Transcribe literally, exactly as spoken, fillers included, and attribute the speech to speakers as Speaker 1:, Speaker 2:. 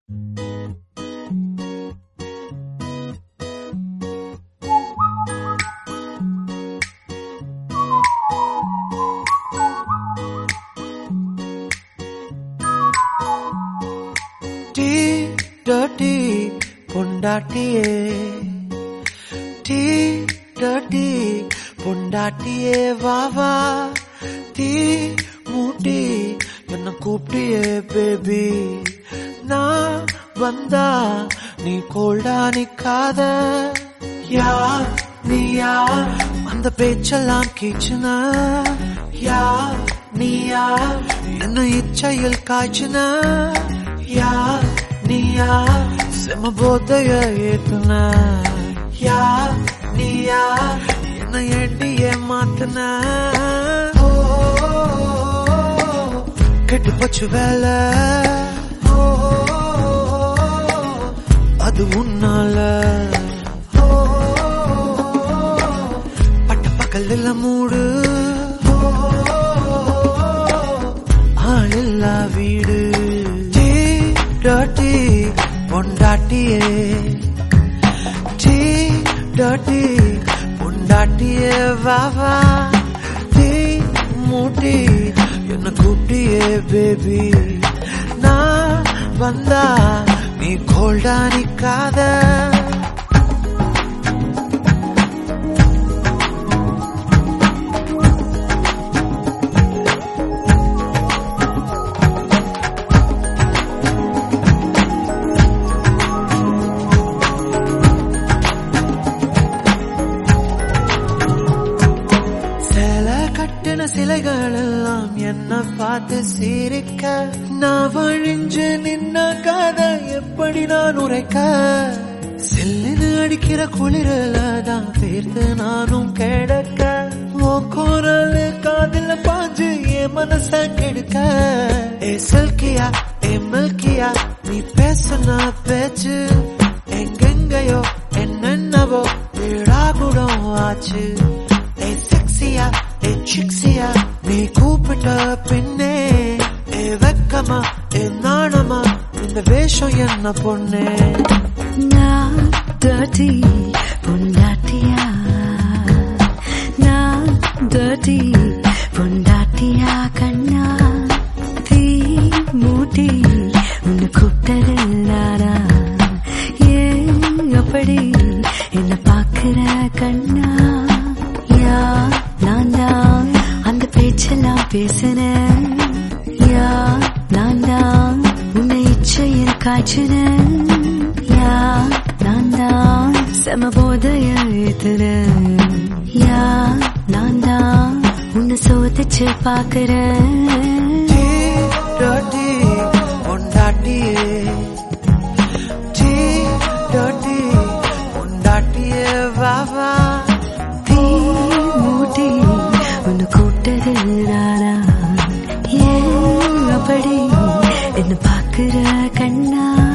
Speaker 1: dirty பொண்டாட்டியே டீ dirty பொண்டாட்டியே வா வா டீ மூட்டி என்ன கூப்பிட்டியே பேபி நான் வந்தா நீ கோல்டா நிக்காத யார் நீ யார் அந்த பேச்செல்லாம் கீச்சுனா யார் நீ யார் என்ன இச்சையில் காய்ச்சுனா யார் நீ யார் செம போதைய ஏத்துன யார் நீ யார் என்ன ஏண்டியே மாத்துன கெட்டு போச்சு வேலை அது உன்னால பட்ட பக்கல் இல்ல மூடு ஆள் இல்லா வீடு dirty பொண்டாட்டியே டீ dirty பொண்டாட்டியே வா வா டீ மூட்டி என்ன கூப்பிட்டியே பேபி நான் வந்தா நீ கோல்டா நிக்காத சிலைகள் எல்லாம் என்ன பார்த்து சிரிக்க நான் வழிஞ்சு நின்ன கதை எப்படி நான் உரைக்க சில்லுன்னு அடிக்கிற குளிரல தான் பேர்த்து நானும் கிடக்க உன் குரல் காதில் பாஞ்சு என் மனச கெடுக்க ஏ சில்கியா ஏ மில்கியா நீ பேசுன பேச்சு எங்கெங்கயோ என்னென்னவோ வீடாகுடம் ஆச்சு ஏ செக்ஸியா ஏ சிக்ஸியா நீ கூப்பிட்ட பின்னே ஏ வெக்கமா ஏ நாணமா இந்த வேஷம் என்ன பொண்ணே
Speaker 2: நான் dirty பொண்டாட்டியா நான் dirty பொண்டாட்டியா கண்ணா தீ மூட்டி உன்னை கூப்பிட்டது நானா ஏன் அப்படி என்ன பாக்குற கண்ணா யா நான் தான் அந்த பேச்செல்லாம் பேசுன யா நான் தான் உன்னை இச்சையில் காய்ச்சுன யா நான் தான் செம போதைய ஏத்துன யா நான் தான் உன்னை சோதிச்சு பாக்குறேன்
Speaker 1: dirty பொண்டாட்டியே டீ dirty பொண்டாட்டியே வா வா
Speaker 2: தீ மூட்டி உன்னை கூட்டது நானா ஏன் அப்படி என்ன பாக்குற கண்ணா